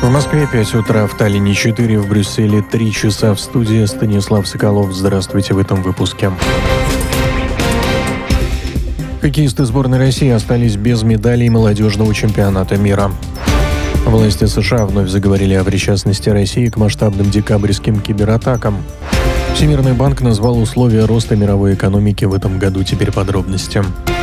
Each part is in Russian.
В Москве 5 утра, в Таллине 4, в Брюсселе 3 часа. В студии Станислав Соколов. Здравствуйте в этом выпуске. Хоккеисты сборной России остались без медалей молодежного чемпионата мира. Власти США вновь заговорили о причастности России к масштабным декабрьским кибератакам. Всемирный банк назвал условия роста мировой экономики в этом году. Теперь подробности.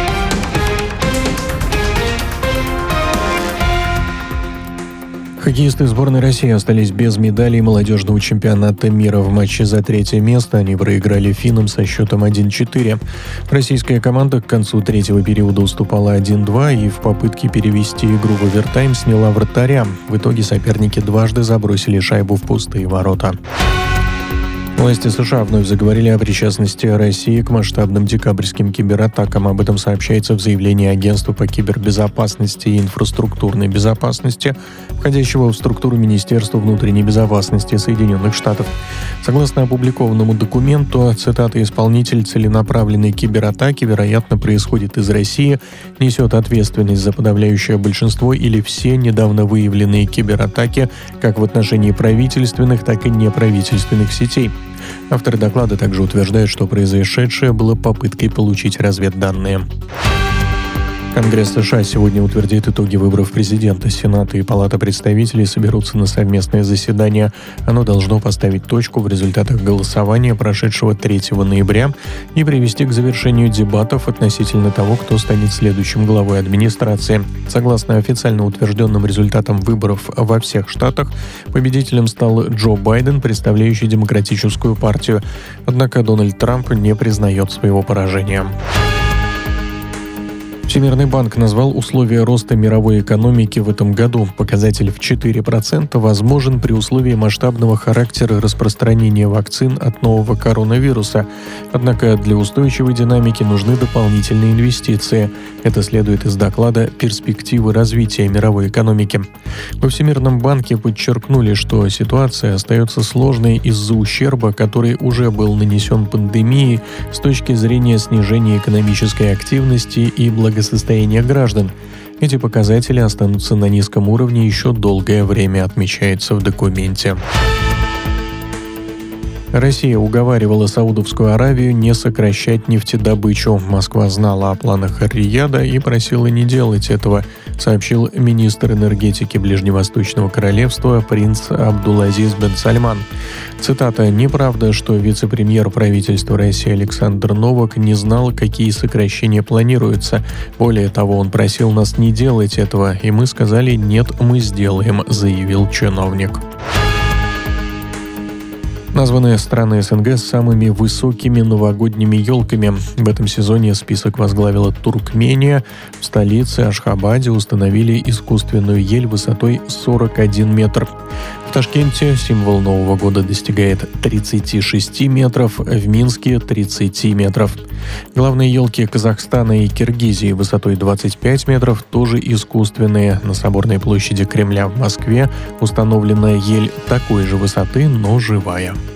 Хоккеисты сборной России остались без медалей молодежного чемпионата мира. В матче за третье место они проиграли финнам со счетом 1-4. Российская команда к концу третьего периода уступала 1-2 и в попытке перевести игру в овертайм сняла вратаря. В итоге соперники дважды забросили шайбу в пустые ворота. Власти США вновь заговорили о причастности России к масштабным декабрьским кибератакам. Об этом сообщается в заявлении Агентства по кибербезопасности и инфраструктурной безопасности, входящего в структуру Министерства внутренней безопасности Соединенных Штатов. Согласно опубликованному документу, цитата, «исполнитель целенаправленной кибератаки, вероятно, происходит из России, несет ответственность за подавляющее большинство или все недавно выявленные кибератаки как в отношении правительственных, так и неправительственных сетей». Авторы доклада также утверждают, что произошедшее было попыткой получить разведданные. Конгресс США сегодня утвердит итоги выборов президента. Сенат и Палата представителей соберутся на совместное заседание. Оно должно поставить точку в результатах голосования, прошедшего 3 ноября, и привести к завершению дебатов относительно того, кто станет следующим главой администрации. Согласно официально утвержденным результатам выборов во всех штатах, победителем стал Джо Байден, представляющий Демократическую партию. Однако Дональд Трамп не признает своего поражения. Всемирный банк назвал условия роста мировой экономики в этом году. Показатель в 4% возможен при условии масштабного характера распространения вакцин от нового коронавируса. Однако для устойчивой динамики нужны дополнительные инвестиции. Это следует из доклада «Перспективы развития мировой экономики». Во Всемирном банке подчеркнули, что ситуация остается сложной из-за ущерба, который уже был нанесен пандемией с точки зрения снижения экономической активности и благосостояния граждан. Эти показатели останутся на низком уровне еще долгое время, отмечается в документе. Россия уговаривала Саудовскую Аравию не сокращать нефтедобычу. Москва знала о планах Ар-Рияда и просила не делать этого, сообщил министр энергетики Ближневосточного королевства принц Абдулазиз бен Сальман. Цитата: «Неправда, что вице-премьер правительства России Александр Новак не знал, какие сокращения планируются. Более того, он просил нас не делать этого, и мы сказали: нет, мы сделаем», — заявил чиновник. Названы страны СНГ с самыми высокими новогодними елками. В этом сезоне список возглавила Туркмения. В столице Ашхабаде установили искусственную ель высотой 41 метр. В Ташкенте символ Нового года достигает 36 метров, в Минске – 30 метров. Главные елки Казахстана и Киргизии высотой 25 метров тоже искусственные. На Соборной площади Кремля в Москве установлена ель такой же высоты, но живая.